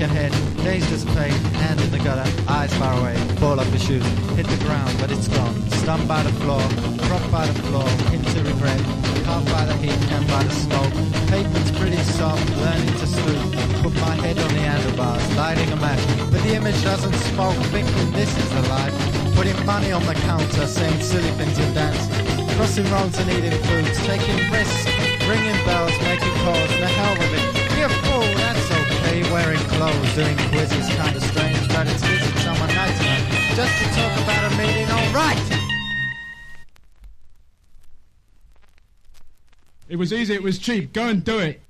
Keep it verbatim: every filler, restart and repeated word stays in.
ahead, dazed as fate, hand in the gutter, eyes far away, fall off the shoes, hit the ground, but it's gone, stunned by the floor, dropped by the floor, into regret, caught by the heat and by the smoke, pavement's pretty soft, learning to stoop, put my head on the handlebars, lighting a match, but the image doesn't smoke, thinking this is the life, putting money on the counter, saying silly things and dancing, crossing roads and eating foods, taking risks, ringing bells, making calls, the hell with it, be a fool, that's okay, wearing clothes, doing quizzes, kinda strange, but it's visiting someone nice tonight, just to talk about a meeting, alright! It was easy, it was cheap, go and do it.